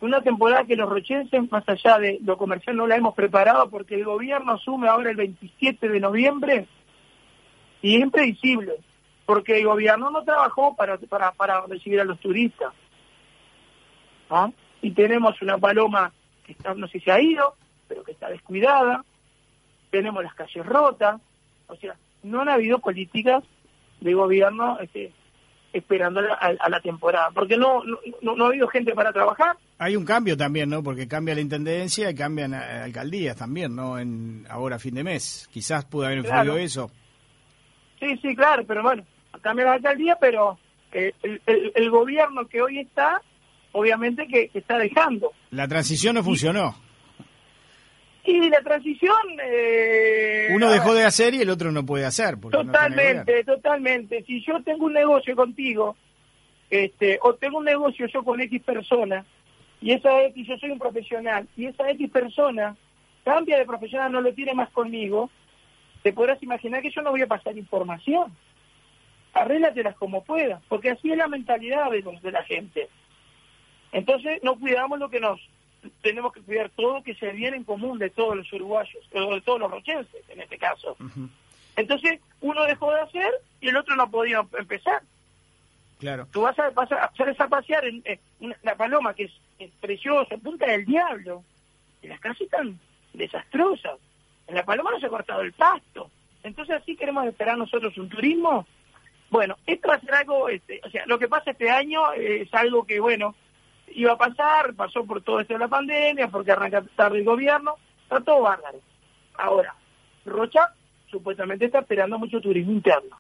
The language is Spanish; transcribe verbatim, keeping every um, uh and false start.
una temporada que los rochenses, más allá de lo comercial, no la hemos preparado porque el gobierno asume ahora el veintisiete de noviembre y es impredecible, porque el gobierno no trabajó para para, para recibir a los turistas. ¿Ah? Y tenemos una paloma que está, no sé si ha ido, pero que está descuidada, tenemos las calles rotas, o sea, no han habido políticas de gobierno este, esperando a, a, a la temporada, porque no, no no ha habido gente para trabajar. Hay un cambio también, ¿no? Porque cambia la intendencia y cambian alcaldías también, ¿no? En ahora a fin de mes, quizás pudo haber influido Claro. eso. Sí, sí, claro, pero bueno, cambia la alcaldía, pero eh, el, el, el gobierno que hoy está, obviamente que, que está dejando. La transición no funcionó. Y la transición... Eh, Uno dejó de hacer y el otro no puede hacer. Totalmente, no totalmente. Si yo tengo un negocio contigo, este, o tengo un negocio yo con X persona, y esa X, yo soy un profesional, y esa X persona cambia de profesional, no lo tiene más conmigo, te podrás imaginar que yo no voy a pasar información. Arréglatelas como puedas, porque así es la mentalidad de, los, de la gente. Entonces no cuidamos lo que nos... Tenemos que cuidar todo que se viene en común de todos los uruguayos, o de todos los rochenses en este caso. Uh-huh. Entonces uno dejó de hacer y el otro no podía empezar. Claro. Tú vas a, vas a hacer a pasear en, en una, la paloma que es, es preciosa, punta del diablo, y las casas están desastrosas. En la paloma no se ha cortado el pasto. Entonces así queremos esperar nosotros un turismo. Bueno, esto va a ser algo, este, o sea, lo que pasa este año eh, es algo que, bueno, iba a pasar, pasó por todo esto de la pandemia, porque arranca tarde el gobierno, está todo bárbaro. Ahora, Rocha supuestamente está esperando mucho turismo interno.